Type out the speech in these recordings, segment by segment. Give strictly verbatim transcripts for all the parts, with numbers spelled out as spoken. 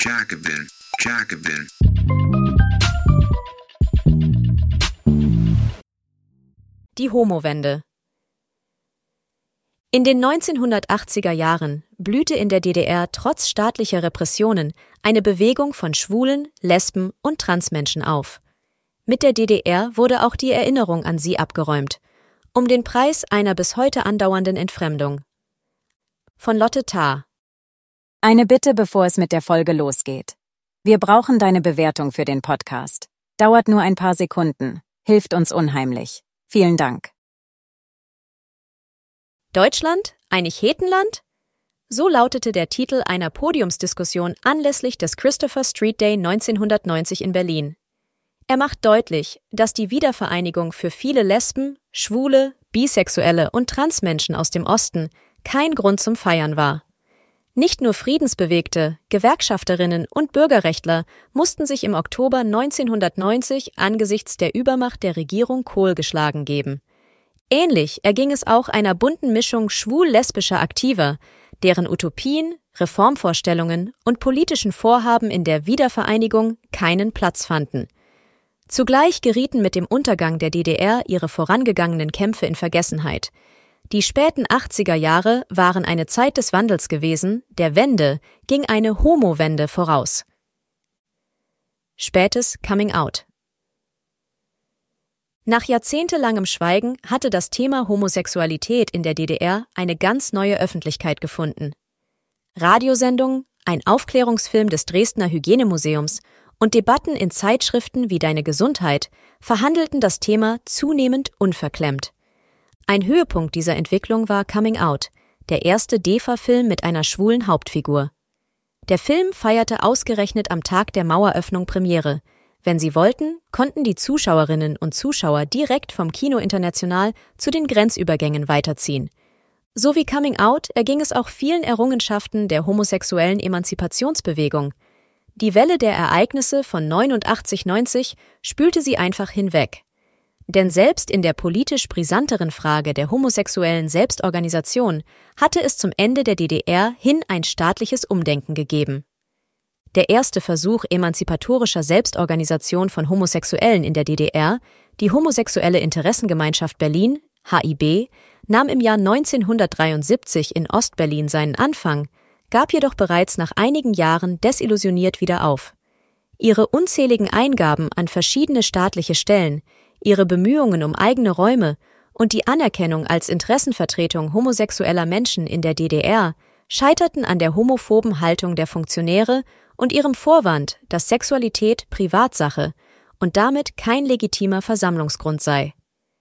Jacobin, Jacobin. Die Homowende. In den neunzehnhundertachtziger Jahren blühte in der D D R trotz staatlicher Repressionen eine Bewegung von Schwulen, Lesben und Transmenschen auf. Mit der D D R wurde auch die Erinnerung an sie abgeräumt, um den Preis einer bis heute andauernden Entfremdung. Von Lotte Thar. Eine Bitte, bevor es mit der Folge losgeht. Wir brauchen deine Bewertung für den Podcast. Dauert nur ein paar Sekunden, hilft uns unheimlich. Vielen Dank. Deutschland, ein Ich-Hetenland? So lautete der Titel einer Podiumsdiskussion anlässlich des Christopher Street Day neunzehnhundertneunzig in Berlin. Er macht deutlich, dass die Wiedervereinigung für viele Lesben, Schwule, Bisexuelle und Transmenschen aus dem Osten kein Grund zum Feiern war. Nicht nur Friedensbewegte, Gewerkschafterinnen und Bürgerrechtler mussten sich im Oktober neunzehnhundertneunzig angesichts der Übermacht der Regierung Kohl geschlagen geben. Ähnlich erging es auch einer bunten Mischung schwul-lesbischer Aktiver, deren Utopien, Reformvorstellungen und politischen Vorhaben in der Wiedervereinigung keinen Platz fanden. Zugleich gerieten mit dem Untergang der D D R ihre vorangegangenen Kämpfe in Vergessenheit. Die späten achtziger Jahre waren eine Zeit des Wandels gewesen, der Wende ging eine Homowende voraus. Spätes Coming Out. Nach jahrzehntelangem Schweigen hatte das Thema Homosexualität in der D D R eine ganz neue Öffentlichkeit gefunden. Radiosendungen, ein Aufklärungsfilm des Dresdner Hygienemuseums und Debatten in Zeitschriften wie Deine Gesundheit verhandelten das Thema zunehmend unverklemmt. Ein Höhepunkt dieser Entwicklung war Coming Out, der erste D E F A-Film mit einer schwulen Hauptfigur. Der Film feierte ausgerechnet am Tag der Maueröffnung Premiere. Wenn sie wollten, konnten die Zuschauerinnen und Zuschauer direkt vom Kino International zu den Grenzübergängen weiterziehen. So wie Coming Out erging es auch vielen Errungenschaften der homosexuellen Emanzipationsbewegung. Die Welle der Ereignisse von neunundachtzig neunzig spülte sie einfach hinweg. Denn selbst in der politisch brisanteren Frage der homosexuellen Selbstorganisation hatte es zum Ende der D D R hin ein staatliches Umdenken gegeben. Der erste Versuch emanzipatorischer Selbstorganisation von Homosexuellen in der D D R, die Homosexuelle Interessengemeinschaft Berlin, H I B, nahm im Jahr neunzehnhundertdreiundsiebzig in Ostberlin seinen Anfang, gab jedoch bereits nach einigen Jahren desillusioniert wieder auf. Ihre unzähligen Eingaben an verschiedene staatliche Stellen, ihre Bemühungen um eigene Räume und die Anerkennung als Interessenvertretung homosexueller Menschen in der D D R scheiterten an der homophoben Haltung der Funktionäre und ihrem Vorwand, dass Sexualität Privatsache und damit kein legitimer Versammlungsgrund sei.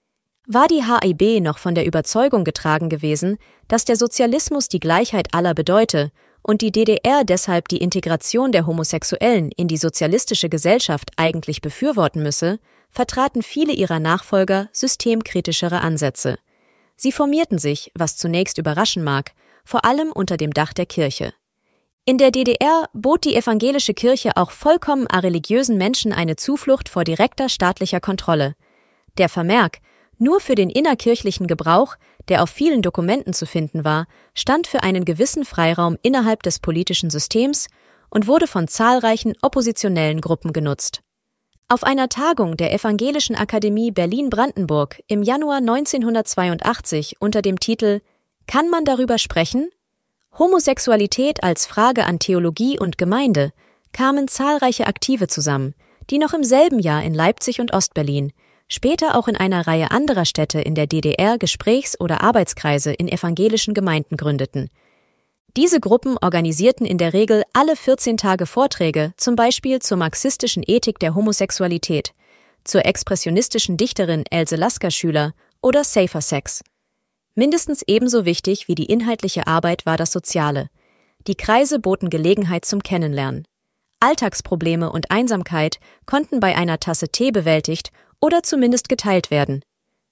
War die H I B noch von der Überzeugung getragen gewesen, dass der Sozialismus die Gleichheit aller bedeute und die D D R deshalb die Integration der Homosexuellen in die sozialistische Gesellschaft eigentlich befürworten müsse, vertraten viele ihrer Nachfolger systemkritischere Ansätze. Sie formierten sich, was zunächst überraschen mag, vor allem unter dem Dach der Kirche. In der D D R bot die evangelische Kirche auch vollkommen areligiösen Menschen eine Zuflucht vor direkter staatlicher Kontrolle. Der Vermerk, nur für den innerkirchlichen Gebrauch, der auf vielen Dokumenten zu finden war, stand für einen gewissen Freiraum innerhalb des politischen Systems und wurde von zahlreichen oppositionellen Gruppen genutzt. Auf einer Tagung der Evangelischen Akademie Berlin-Brandenburg im Januar neunzehnhundertzweiundachtzig unter dem Titel »Kann man darüber sprechen? Homosexualität als Frage an Theologie und Gemeinde« kamen zahlreiche Aktive zusammen, die noch im selben Jahr in Leipzig und Ostberlin, später auch in einer Reihe anderer Städte in der D D R Gesprächs- oder Arbeitskreise in evangelischen Gemeinden gründeten. Diese Gruppen organisierten in der Regel alle vierzehn Tage Vorträge, zum Beispiel zur marxistischen Ethik der Homosexualität, zur expressionistischen Dichterin Else Lasker-Schüler oder Safer Sex. Mindestens ebenso wichtig wie die inhaltliche Arbeit war das Soziale. Die Kreise boten Gelegenheit zum Kennenlernen. Alltagsprobleme und Einsamkeit konnten bei einer Tasse Tee bewältigt oder zumindest geteilt werden.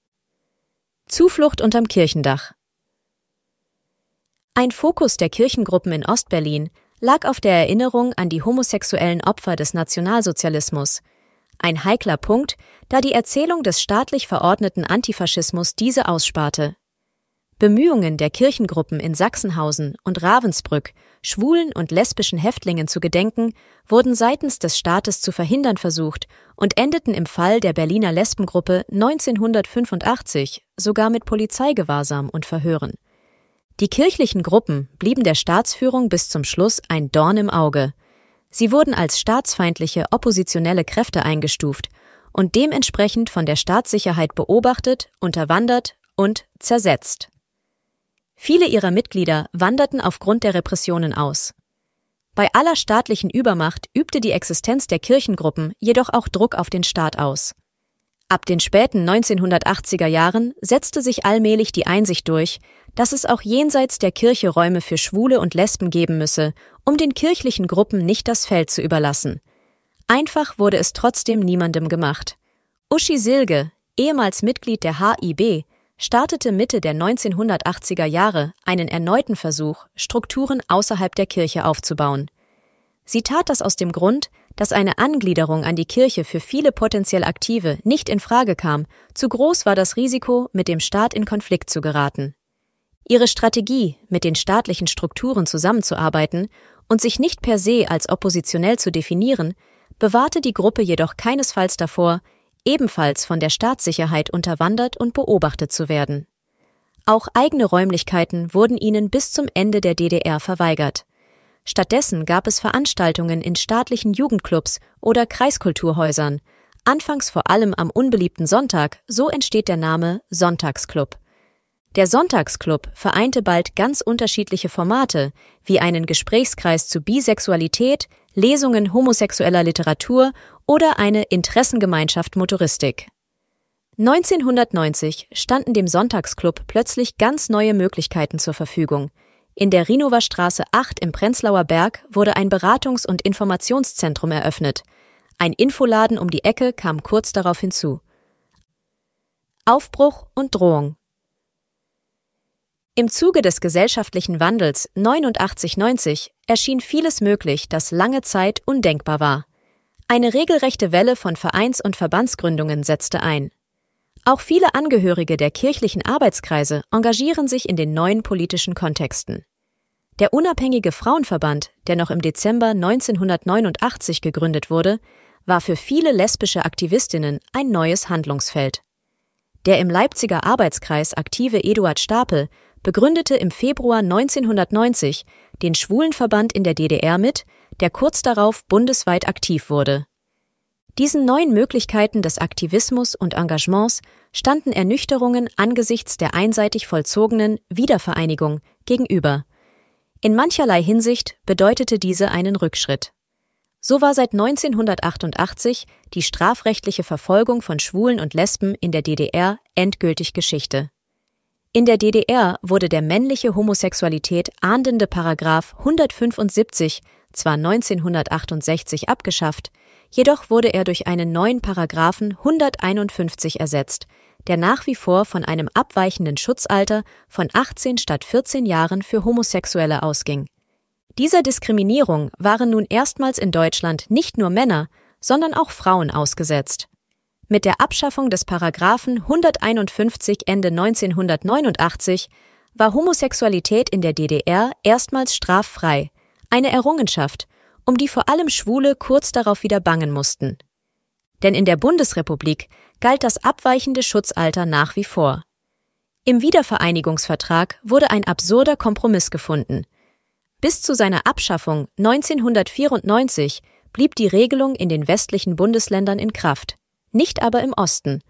Zuflucht unterm Kirchendach. Ein Fokus der Kirchengruppen in Ostberlin lag auf der Erinnerung an die homosexuellen Opfer des Nationalsozialismus. Ein heikler Punkt, da die Erzählung des staatlich verordneten Antifaschismus diese aussparte. Bemühungen der Kirchengruppen in Sachsenhausen und Ravensbrück, schwulen und lesbischen Häftlingen zu gedenken, wurden seitens des Staates zu verhindern versucht und endeten im Fall der Berliner Lesbengruppe neunzehnhundertfünfundachtzig sogar mit Polizeigewahrsam und Verhören. Die kirchlichen Gruppen blieben der Staatsführung bis zum Schluss ein Dorn im Auge. Sie wurden als staatsfeindliche, oppositionelle Kräfte eingestuft und dementsprechend von der Staatssicherheit beobachtet, unterwandert und zersetzt. Viele ihrer Mitglieder wanderten aufgrund der Repressionen aus. Bei aller staatlichen Übermacht übte die Existenz der Kirchengruppen jedoch auch Druck auf den Staat aus. Ab den späten neunzehnhundertachtziger Jahren setzte sich allmählich die Einsicht durch, dass es auch jenseits der Kirche Räume für Schwule und Lesben geben müsse, um den kirchlichen Gruppen nicht das Feld zu überlassen. Einfach wurde es trotzdem niemandem gemacht. Uschi Silge, ehemals Mitglied der H I B, startete Mitte der neunzehnhundertachtziger Jahre einen erneuten Versuch, Strukturen außerhalb der Kirche aufzubauen. Sie tat das aus dem Grund, dass eine Angliederung an die Kirche für viele potenziell Aktive nicht in Frage kam, zu groß war das Risiko, mit dem Staat in Konflikt zu geraten. Ihre Strategie, mit den staatlichen Strukturen zusammenzuarbeiten und sich nicht per se als oppositionell zu definieren, bewahrte die Gruppe jedoch keinesfalls davor, ebenfalls von der Staatssicherheit unterwandert und beobachtet zu werden. Auch eigene Räumlichkeiten wurden ihnen bis zum Ende der D D R verweigert. Stattdessen gab es Veranstaltungen in staatlichen Jugendclubs oder Kreiskulturhäusern, anfangs vor allem am unbeliebten Sonntag, so entsteht der Name Sonntagsclub. Der Sonntagsclub vereinte bald ganz unterschiedliche Formate, wie einen Gesprächskreis zu Bisexualität, Lesungen homosexueller Literatur oder eine Interessengemeinschaft Motoristik. neunzehnhundertneunzig standen dem Sonntagsclub plötzlich ganz neue Möglichkeiten zur Verfügung. In der Rinower Straße acht im Prenzlauer Berg wurde ein Beratungs- und Informationszentrum eröffnet. Ein Infoladen um die Ecke kam kurz darauf hinzu. Aufbruch und Drohung. Im Zuge des gesellschaftlichen Wandels neunundachtzig neunzig erschien vieles möglich, das lange Zeit undenkbar war. Eine regelrechte Welle von Vereins- und Verbandsgründungen setzte ein. Auch viele Angehörige der kirchlichen Arbeitskreise engagieren sich in den neuen politischen Kontexten. Der unabhängige Frauenverband, der noch im Dezember neunzehnhundertneunundachtzig gegründet wurde, war für viele lesbische Aktivistinnen ein neues Handlungsfeld. Der im Leipziger Arbeitskreis aktive Eduard Stapel begründete im Februar neunzehnhundertneunzig den Schwulenverband in der D D R mit, der kurz darauf bundesweit aktiv wurde. Diesen neuen Möglichkeiten des Aktivismus und Engagements standen Ernüchterungen angesichts der einseitig vollzogenen Wiedervereinigung gegenüber. In mancherlei Hinsicht bedeutete diese einen Rückschritt. So war seit neunzehnhundertachtundachtzig die strafrechtliche Verfolgung von Schwulen und Lesben in der D D R endgültig Geschichte. In der D D R wurde der männliche Homosexualität ahndende Paragraph hundertfünfundsiebzig zwar neunzehnhundertachtundsechzig abgeschafft, jedoch wurde er durch einen neuen Paragraphen hunderteinundfünfzig ersetzt, der nach wie vor von einem abweichenden Schutzalter von achtzehn statt vierzehn Jahren für Homosexuelle ausging. Dieser Diskriminierung waren nun erstmals in Deutschland nicht nur Männer, sondern auch Frauen ausgesetzt. Mit der Abschaffung des Paragraphen hunderteinundfünfzig Ende neunzehnhundertneunundachtzig war Homosexualität in der D D R erstmals straffrei, eine Errungenschaft, um die vor allem Schwule kurz darauf wieder bangen mussten. Denn in der Bundesrepublik galt das abweichende Schutzalter nach wie vor. Im Wiedervereinigungsvertrag wurde ein absurder Kompromiss gefunden. Bis zu seiner Abschaffung neunzehnhundertvierundneunzig blieb die Regelung in den westlichen Bundesländern in Kraft, nicht aber im Osten.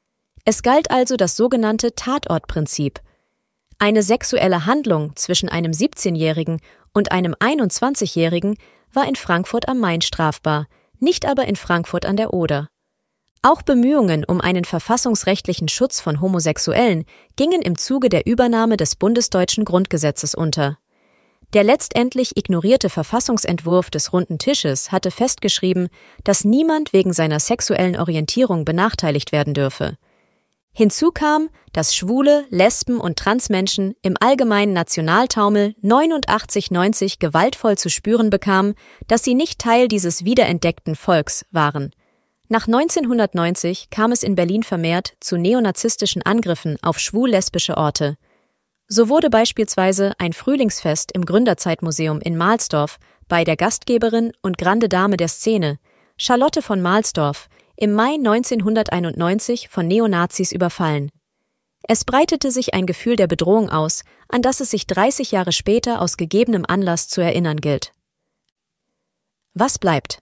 Es galt also das sogenannte Tatortprinzip. Eine sexuelle Handlung zwischen einem siebzehnjährigen und einem einundzwanzigjährigen war in Frankfurt am Main strafbar, nicht aber in Frankfurt an der Oder. Auch Bemühungen um einen verfassungsrechtlichen Schutz von Homosexuellen gingen im Zuge der Übernahme des bundesdeutschen Grundgesetzes unter. Der letztendlich ignorierte Verfassungsentwurf des Runden Tisches hatte festgeschrieben, dass niemand wegen seiner sexuellen Orientierung benachteiligt werden dürfe. Hinzu kam, dass Schwule, Lesben und Transmenschen im allgemeinen Nationaltaumel neunundachtzig neunzig gewaltvoll zu spüren bekamen, dass sie nicht Teil dieses wiederentdeckten Volks waren. Nach neunzehnhundertneunzig kam es in Berlin vermehrt zu neonazistischen Angriffen auf schwul-lesbische Orte. So wurde beispielsweise ein Frühlingsfest im Gründerzeitmuseum in Mahlsdorf bei der Gastgeberin und Grande Dame der Szene, Charlotte von Mahlsdorf, im Mai neunzehnhunderteinundneunzig von Neonazis überfallen. Es breitete sich ein Gefühl der Bedrohung aus, an das es sich dreißig Jahre später aus gegebenem Anlass zu erinnern gilt. Was bleibt?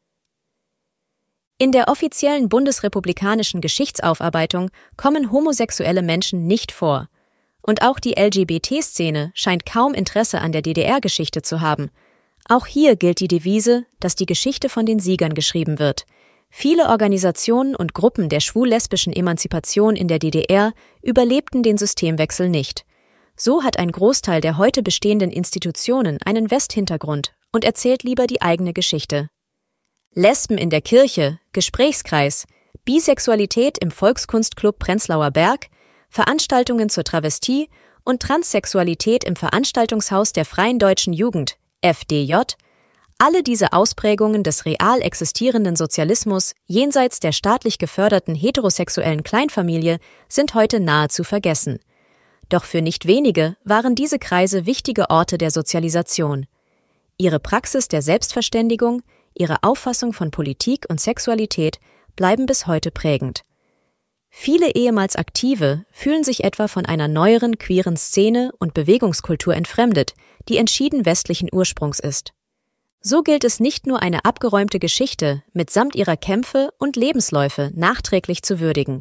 In der offiziellen bundesrepublikanischen Geschichtsaufarbeitung kommen homosexuelle Menschen nicht vor. Und auch die L G B T-Szene scheint kaum Interesse an der D D R-Geschichte zu haben. Auch hier gilt die Devise, dass die Geschichte von den Siegern geschrieben wird. Viele Organisationen und Gruppen der schwul-lesbischen Emanzipation in der D D R überlebten den Systemwechsel nicht. So hat ein Großteil der heute bestehenden Institutionen einen Westhintergrund und erzählt lieber die eigene Geschichte. Lesben in der Kirche, Gesprächskreis, Bisexualität im Volkskunstclub Prenzlauer Berg, Veranstaltungen zur Travestie und Transsexualität im Veranstaltungshaus der Freien Deutschen Jugend, F D J, alle diese Ausprägungen des real existierenden Sozialismus jenseits der staatlich geförderten heterosexuellen Kleinfamilie sind heute nahezu vergessen. Doch für nicht wenige waren diese Kreise wichtige Orte der Sozialisation. Ihre Praxis der Selbstverständigung, ihre Auffassung von Politik und Sexualität bleiben bis heute prägend. Viele ehemals Aktive fühlen sich etwa von einer neueren queeren Szene und Bewegungskultur entfremdet, die entschieden westlichen Ursprungs ist. So gilt es nicht nur eine abgeräumte Geschichte mitsamt ihrer Kämpfe und Lebensläufe nachträglich zu würdigen.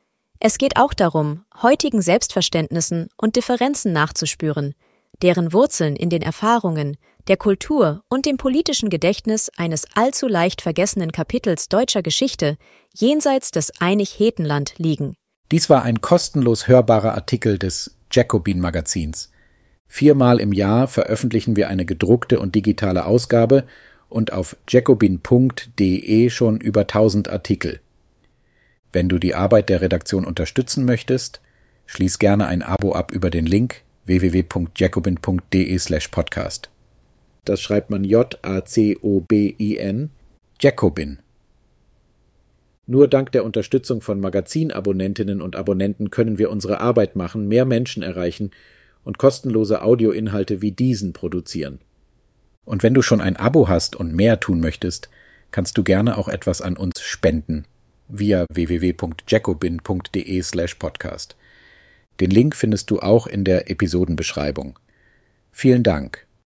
Es geht auch darum, heutigen Selbstverständnissen und Differenzen nachzuspüren, deren Wurzeln in den Erfahrungen, der Kultur und dem politischen Gedächtnis eines allzu leicht vergessenen Kapitels deutscher Geschichte jenseits des Einig-Hetenland liegen. Dies war ein kostenlos hörbarer Artikel des Jacobin-Magazins. Viermal im Jahr veröffentlichen wir eine gedruckte und digitale Ausgabe und auf jacobin punkt de schon über tausend Artikel. Wenn du die Arbeit der Redaktion unterstützen möchtest, schließ gerne ein Abo ab über den Link w w w punkt jacobin punkt de slash podcast. Das schreibt man J A C O B I N, Jacobin. Nur dank der Unterstützung von Magazinabonnentinnen und Abonnenten können wir unsere Arbeit machen, mehr Menschen erreichen und kostenlose Audioinhalte wie diesen produzieren. Und wenn du schon ein Abo hast und mehr tun möchtest, kannst du gerne auch etwas an uns spenden via w w w punkt jacobin punkt de slash podcast. Den Link findest du auch in der Episodenbeschreibung. Vielen Dank.